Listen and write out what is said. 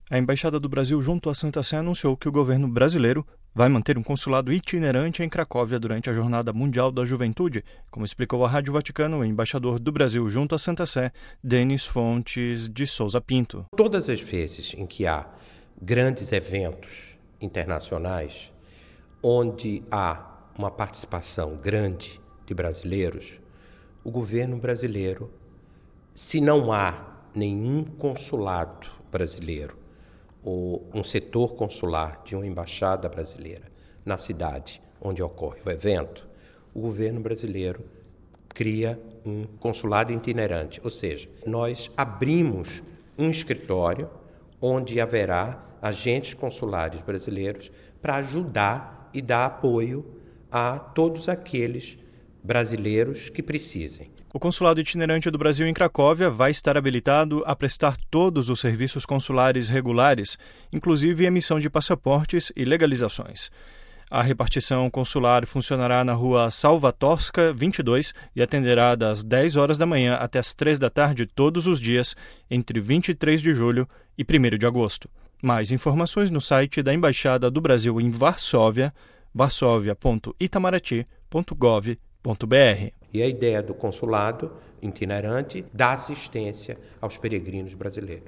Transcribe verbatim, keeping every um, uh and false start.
A Embaixada do Brasil junto à Santa Sé anunciou que o governo brasileiro vai manter um consulado itinerante em Cracóvia durante a Jornada Mundial da Juventude, como explicou à Rádio Vaticano o embaixador do Brasil junto à Santa Sé, Denis Fontes de Souza Pinto. Todas as vezes em que há grandes eventos internacionais, onde há uma participação grande de brasileiros, o governo brasileiro, se não há nenhum consulado brasileiro ou um setor consular de uma embaixada brasileira na cidade onde ocorre o evento, o governo brasileiro cria um consulado itinerante, ou seja, nós abrimos um escritório onde haverá agentes consulares brasileiros para ajudar e dar apoio a todos aqueles brasileiros que precisem. O Consulado Itinerante do Brasil em Cracóvia vai estar habilitado a prestar todos os serviços consulares regulares, inclusive emissão de passaportes e legalizações. A repartição consular funcionará na rua Salvatorska, vinte e dois, e atenderá das dez horas da manhã até as três da tarde todos os dias, entre vinte e três de julho e primeiro de agosto. Mais informações no site da Embaixada do Brasil em Varsóvia, varsóvia ponto itamaraty ponto gov ponto br. E a ideia do consulado itinerante dá assistência aos peregrinos brasileiros.